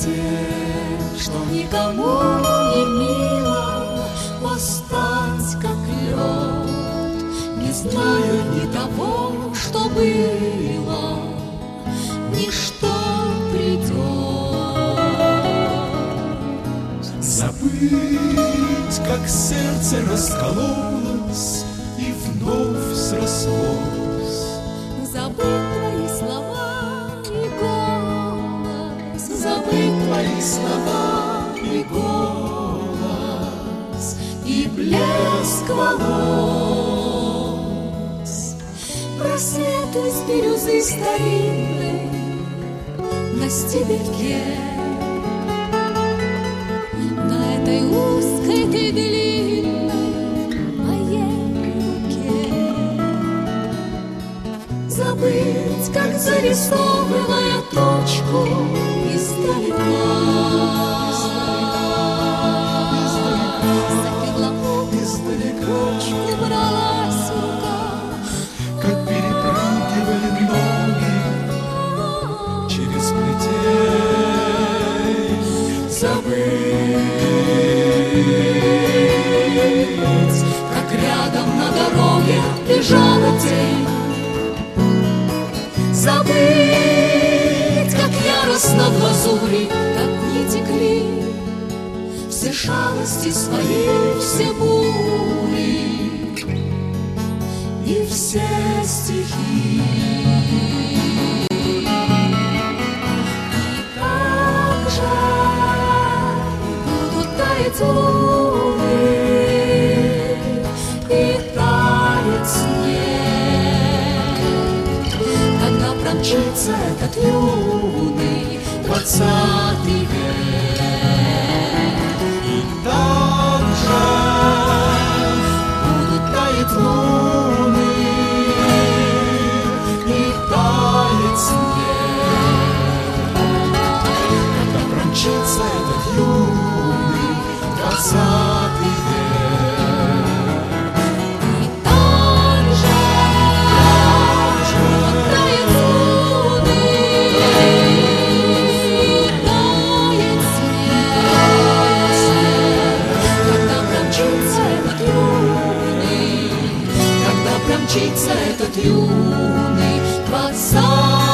что никому не мило восстать, как лед, не зная ни того, что было, ни что придет. Забыть, как сердце раскололось и вновь срослось. Забыть твои слова и голос, Забыть твои слова и голос, и блеск волос. Просвет из бирюзы старинной на стебельке, на этой узкой и длинной моей руке. Забыть, как зарисовывая точку издалека, ручку бралась рука, как перепрыгивали ноги через плетень. забыть, как рядом на дороге лежала тень. Забыть, как яростно в лазури, как дни текли, все шалости свои, все бури и все стихи. И как жаль будут таять луны и таять снег, когда промчится этот юный 20-й век. Так жаль будут таять луны и таять снег, когда промчится этот юный 20-й век. И так жаль будут таять луны и таять снег, когда промчится этот юный 20-й.